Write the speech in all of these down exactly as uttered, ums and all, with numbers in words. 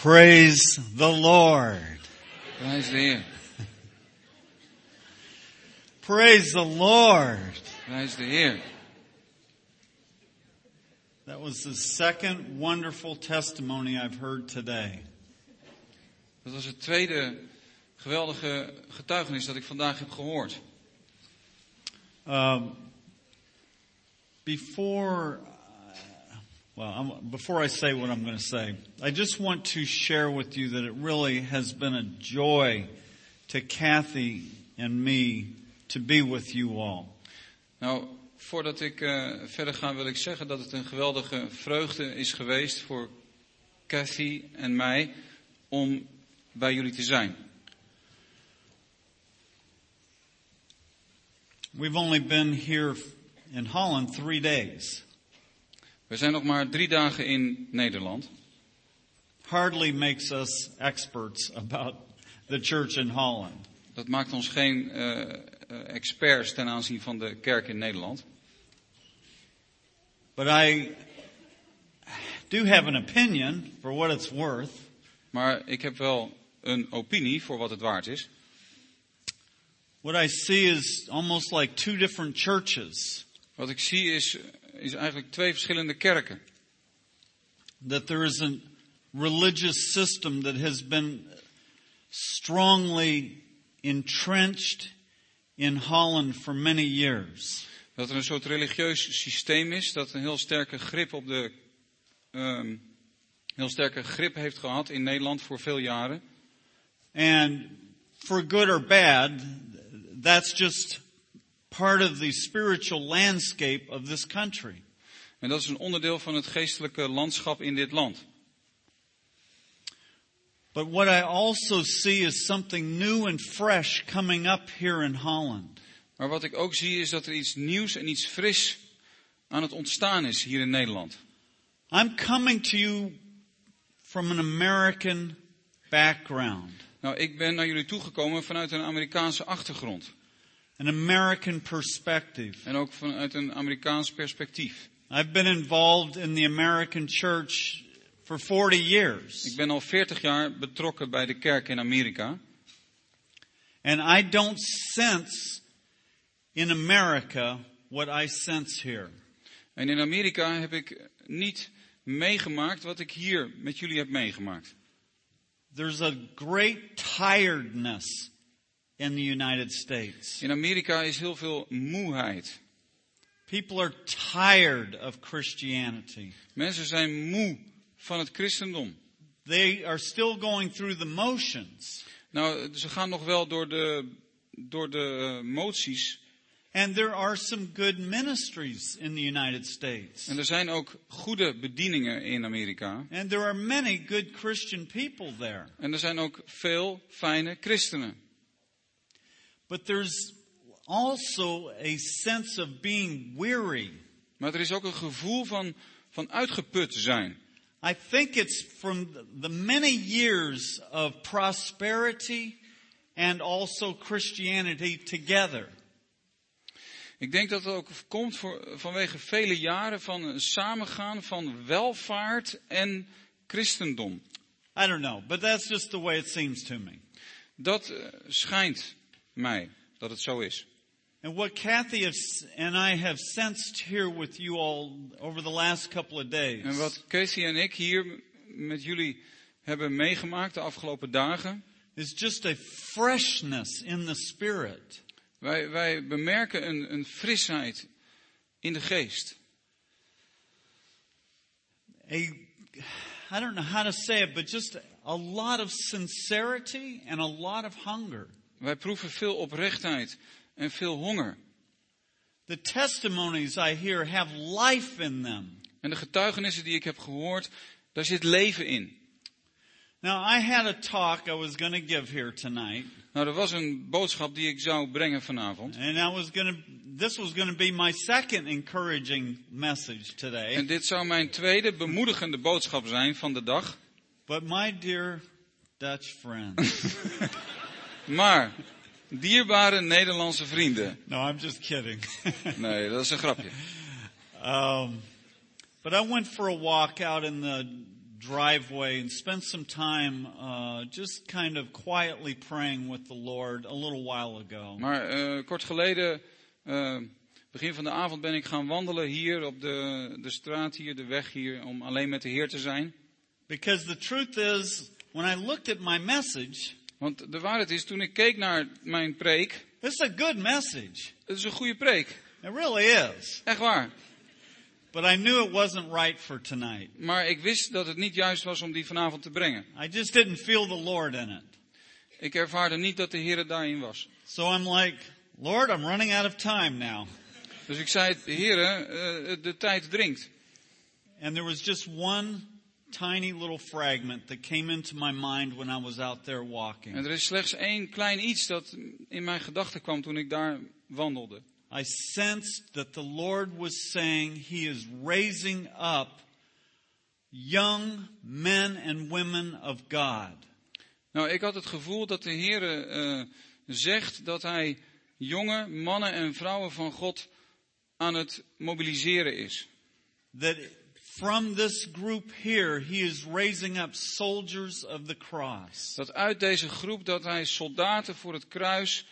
Praise the Lord. Prijs de Heer. Praise the Lord. Prijs de Heer. That was the second wonderful testimony I've heard today. Dat was het tweede geweldige getuigenis dat ik vandaag heb gehoord. Um, before, uh, well, I'm, before I say what I'm going to say, I just want to share with you that it really has been a joy to Kathy and me to be with you all. Nou, voordat ik uh, verder ga wil ik zeggen dat het een geweldige vreugde is geweest voor Kathy en mij om bij jullie te zijn. We've only been here in Holland three days. We zijn nog maar drie dagen in Nederland. Hardly makes us experts about the church in Holland. Dat maakt ons geen uh, uh, experts ten aanzien van de kerk in Nederland. But I do have an opinion for what it's worth. Maar ik heb wel een opinie voor wat het waard is. What I see is almost like two different churches. Wat ik zie is, is eigenlijk twee verschillende kerken. That there is a religious system that has been strongly entrenched in Holland for many years. Dat er een soort religieus systeem is dat een heel sterke grip op de, um, heel sterke grip heeft gehad in Nederland voor veel jaren. And for good or bad, that's just part of the spiritual landscape of this country. En dat is een onderdeel van het geestelijke landschap in dit land. But what I also see is something new and fresh coming up here in Holland. Maar wat ik ook zie is dat er iets nieuws en iets fris aan het ontstaan is hier in Nederland. I'm coming to you from an American background. Nou, ik ben naar jullie toegekomen vanuit een Amerikaanse achtergrond. An American perspective. En ook vanuit een Amerikaans perspectief. I've been involved in the American church for forty years. Ik ben al veertig jaar betrokken bij de kerk in Amerika. And I don't sense in America what I sense here. En in Amerika heb ik niet meegemaakt wat ik hier met jullie heb meegemaakt. There's a great tiredness in the United States. In Amerika is heel veel moeheid. People are tired of Christianity. Mensen zijn moe van het christendom. They are still going through the motions. Nou, ze gaan nog wel door de, door de uh, moties. And there are some good ministries in the United States. En er zijn ook goede bedieningen in Amerika. And there are many good Christian people there. En er zijn ook veel fijne christenen. But there's also a sense of being weary. Maar er is ook een gevoel van, van uitgeput zijn. I think it's from the many years of prosperity and also Christianity together. Ik denk dat het ook komt voor, vanwege vele jaren van een samengaan van welvaart en christendom. I don't know, but that's just the way it seems to me. Dat uh, schijnt mij dat het zo is. And what Kathy and I have sensed here with you all over the last couple of days. En wat Casey en ik hier met jullie hebben meegemaakt de afgelopen dagen. Is just a freshness in the spirit. Wij, wij bemerken een, een frisheid in de geest. A, I don't know how to say it, but just a lot of sincerity and a lot of hunger. Wij proeven veel oprechtheid en veel honger. The testimonies I hear have life in them. En de getuigenissen die ik heb gehoord, daar zit leven in. Now I had a talk I was going to give here tonight. Nou, er was een boodschap die ik zou brengen vanavond. And I was going to, this was going to be my second encouraging message today. En dit zou mijn tweede bemoedigende boodschap zijn van de dag. But my dear Dutch friends. Maar, dierbare Nederlandse vrienden. No, I'm just kidding. Nee, dat is een grapje. Um, but I went for a walk out in the driveway and spent some time uh, just kind of quietly praying with the Lord a little while ago. Maar uh, kort geleden, uh, begin van de avond, ben ik gaan wandelen hier op de, de straat hier, de weg hier, om alleen met de Heer te zijn. Because the truth is, when I looked at my message, Want de waarheid is, toen ik keek naar mijn preek, it's a good message. het is een goede preek. It really is. Echt waar. But I knew it wasn't right for tonight. Maar ik wist dat het niet juist was om die vanavond te brengen. I just didn't feel the Lord in it. Ik ervaarde niet dat de Heer daarin was. So I'm like, Lord, I'm running out of time now. Dus ik zei, Heer, uh, de tijd dringt. And there was just one tiny little fragment that came into my mind when I was out there walking. En er is slechts één klein iets dat in mijn gedachten kwam toen ik daar wandelde. I sensed that the Lord was saying He is raising up young men and women of God. Nou, ik had het gevoel dat de Heer uh, zegt dat Hij jonge mannen en vrouwen van God aan het mobiliseren is. That from this group here, He is raising up soldiers of the cross. Dat uit deze groep dat Hij soldaten voor het kruis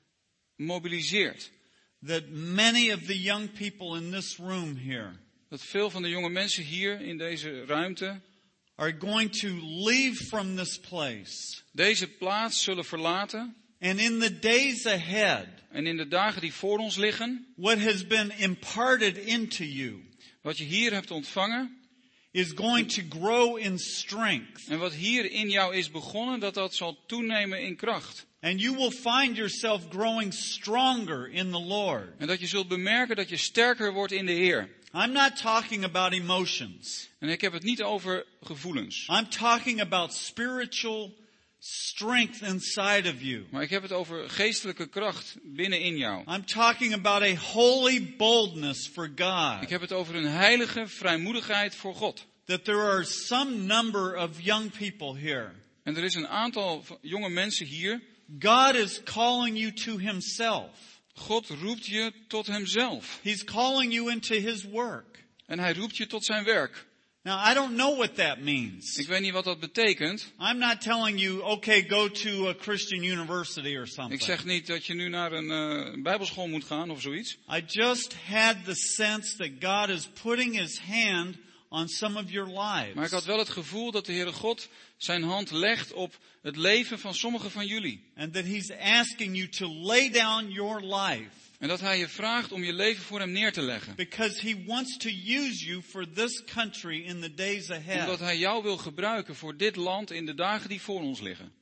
mobiliseert. That many of the young people in this room here Dat veel van de jonge mensen hier in deze ruimte are going to leave from this place. deze plaats zullen verlaten. And in the days ahead, En in de dagen die voor ons liggen, what has been imparted into you wat je hier hebt ontvangen is going to grow in strength. en wat hier in jou is begonnen, dat dat zal toenemen in kracht. And you will find yourself growing stronger in the Lord. En dat je zult bemerken dat je sterker wordt in de Heer. I'm not talking about emotions. En ik heb het niet over gevoelens. I'm talking about spiritual strength inside of you. Maar ik heb het over geestelijke kracht binnenin jou. I'm talking about a holy boldness for God. Ik heb het over een heilige vrijmoedigheid voor God. That there are some number of young people here. En er is een aantal jonge mensen hier. God is calling you to Himself. God roept je tot Hemzelf. He's calling you into His work. En Hij roept je tot zijn werk. Now, I don't know what that means. Ik weet niet wat dat betekent. I'm not telling you, okay, go to a Christian university or something. Ik zeg niet dat je nu naar een uh, bijbelschool moet gaan of zoiets. I just had the sense that God is putting His hand on some of your lives. Maar ik had wel het gevoel dat de Heere God zijn hand legt op het leven van sommigen van jullie. And that He's asking you to lay down your life. En dat Hij je vraagt om je leven voor Hem neer te leggen. Because He wants to use you for this country in the days ahead. Omdat Hij jou wil gebruiken voor dit land in de dagen die voor ons liggen.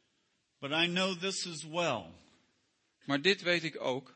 But I know this as well. Maar dit weet ik ook.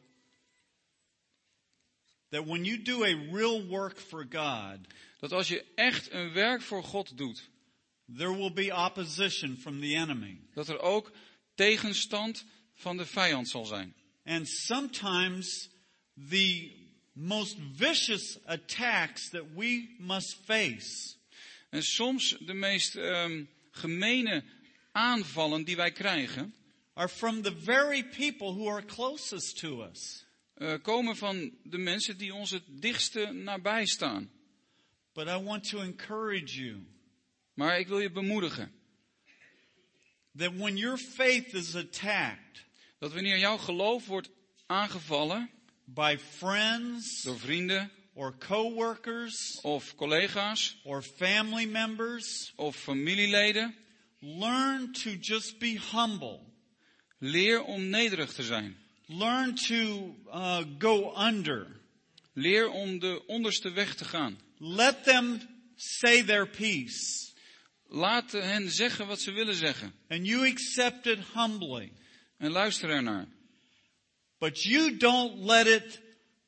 That when you do a real work for God, dat als je echt een werk voor God doet, there will be opposition from the enemy. dat er ook tegenstand van de vijand zal zijn. And sometimes the most vicious attacks that we must face En soms de meest um, gemene aanvallen die wij krijgen, are from the very people who are closest to us. Uh, komen van de mensen die ons het dichtste nabij staan. But I want to encourage you. Maar ik wil je bemoedigen. That when your faith is attacked. Dat wanneer jouw geloof wordt aangevallen. By friends. Door vrienden. Or coworkers. Of collega's. Or family members. Of familieleden. Learn to just be humble. Leer om nederig te zijn. Learn to uh, go under. Leer om de onderste weg te gaan. Let them say their piece. Laat hen zeggen wat ze willen zeggen. And you accept it humbly. En luister ernaar. But you don't let it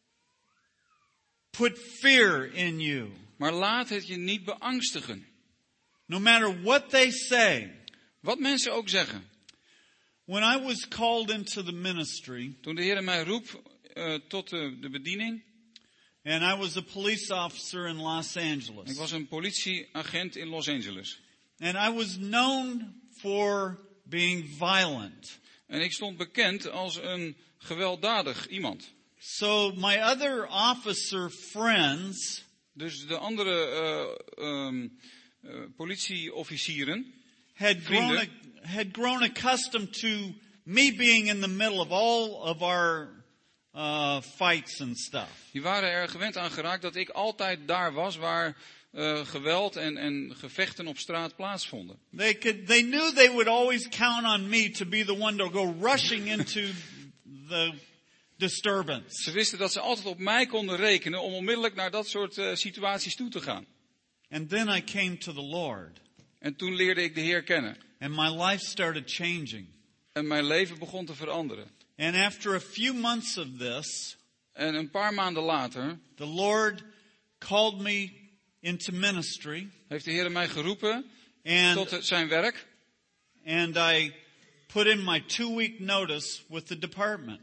put fear in you. Maar laat het je niet beangstigen. No matter what they say. Wat mensen ook zeggen. When I was called into the ministry. Toen de Heer mij roep uh, tot de, de bediening. And I was a police officer in Los Angeles. Ik was een politieagent in Los Angeles. And I was known for being violent. En ik stond bekend als een gewelddadig iemand. So my other officer friends. Dus de andere uh, um, uh, politieofficieren had grown, vrienden. had grown accustomed to me being in the middle of all of our uh, fights and stuff. Die waren er gewend aan geraakt dat ik altijd daar was waar uh, geweld en, en gevechten op straat plaatsvonden. They could, they knew they would always count on me to be the one to go rushing into the disturbance. Ze wisten dat ze altijd op mij konden rekenen om onmiddellijk naar dat soort uh, situaties toe te gaan. And then I came to the Lord. En toen leerde ik de Heer kennen. And my life started changing. En mijn leven begon te veranderen. And after a few months of this, En een paar maanden later the Lord called me into ministry. heeft de Heer mij geroepen And, tot het- zijn werk. and I put in my two-week notice with the department.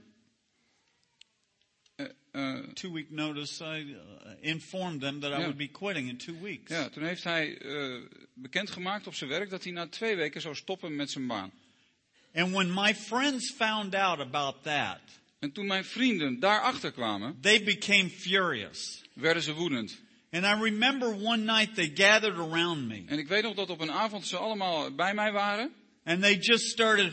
Uh, uh, Two-week notice, I uh, informed them that I Ja. would be quitting in two weeks. ja, toen heeft hij uh, bekendgemaakt op zijn werk dat hij na twee weken zou stoppen met zijn baan. And when my friends found out about that, En toen mijn vrienden daarachter kwamen, they became furious. werden ze woedend. And I remember one night they gathered around me. En ik weet nog dat op een avond ze allemaal bij mij waren. And they just started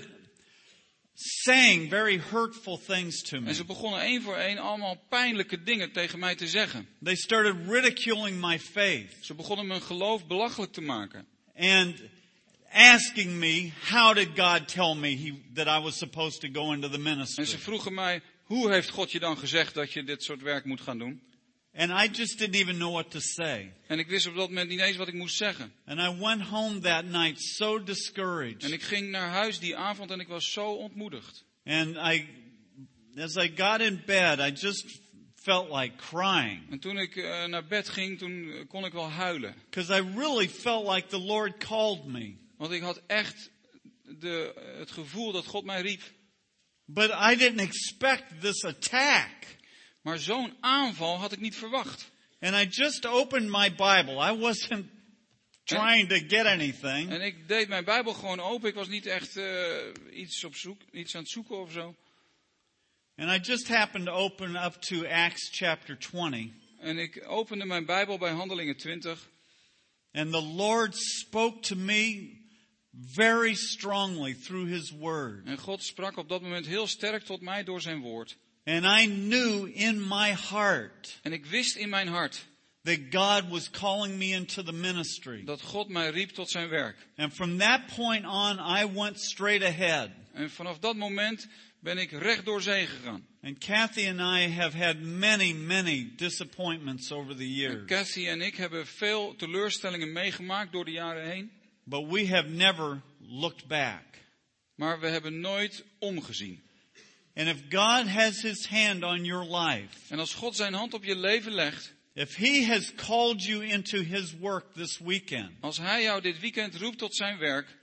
saying very hurtful things to me. En ze begonnen één voor één allemaal pijnlijke dingen tegen mij te zeggen. They started ridiculing my faith Ze begonnen mijn geloof belachelijk te maken. and asking me, how did God tell me he, that I was supposed to go into the En ministry? ze vroegen mij, hoe heeft God je dan gezegd dat je dit soort werk moet gaan doen? And I just didn't even know what to say. En ik wist op dat moment niet eens wat ik moest zeggen. And I went home that night so discouraged. En ik ging naar huis die avond en ik was zo ontmoedigd. And I, as I got in bed, I just felt like crying. En toen ik uh, naar bed ging, toen uh, kon ik wel huilen. Because I really felt like the Lord called me. Want ik had echt de, uh, het gevoel dat God mij riep. But I didn't expect this attack. Maar zo'n aanval had ik niet verwacht. And I just opened my Bible. I wasn't trying to get anything. En ik deed mijn Bijbel gewoon open. Ik was niet echt uh, iets, op zoek, iets aan het zoeken of zo. And I just happened to open up to Acts chapter twenty. En ik opende mijn Bijbel bij Handelingen twintig. And the Lord spoke to me very strongly through His Word. En God sprak op dat moment heel sterk tot mij door zijn woord. And I knew in my heart En ik wist in mijn hart that God was calling me into the ministry. dat God mij riep tot zijn werk. And from that point on, I went straight ahead. En vanaf dat moment ben ik recht door zee gegaan. And Kathy and I have had many, many disappointments over the En years. Cassie en ik hebben veel teleurstellingen meegemaakt door de jaren heen. But we have never looked back. Maar we hebben nooit omgezien. And if God has His hand on your life, En als God zijn hand op je leven legt, if He has called you into His work this weekend, als hij jou dit weekend roept tot zijn werk,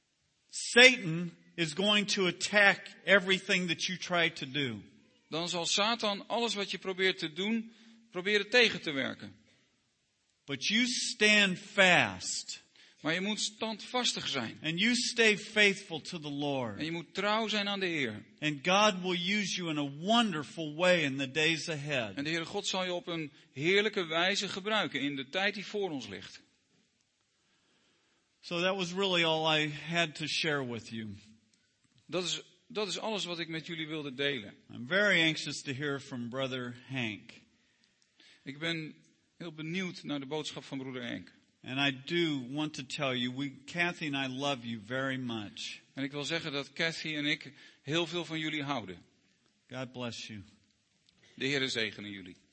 Satan is going to attack everything that you try to do. dan zal Satan alles wat je probeert te doen, proberen tegen te werken. But you stand fast Maar je moet standvastig zijn. and you stay faithful to the Lord. En je moet trouw zijn aan de Heer. And God will use you in a wonderful way in the days ahead. En de Heere God zal je op een heerlijke wijze gebruiken in de tijd die voor ons ligt. So that was really all I had to share with you. Dat is, dat is alles wat ik met jullie wilde delen. I'm very anxious to hear from Brother Hank. Ik ben heel benieuwd naar de boodschap van broeder Henk. And I do want to tell you, we, Kathy and I love you very much. En ik wil zeggen dat Cathy en ik heel veel van jullie houden. God bless you. De Heere zegene jullie.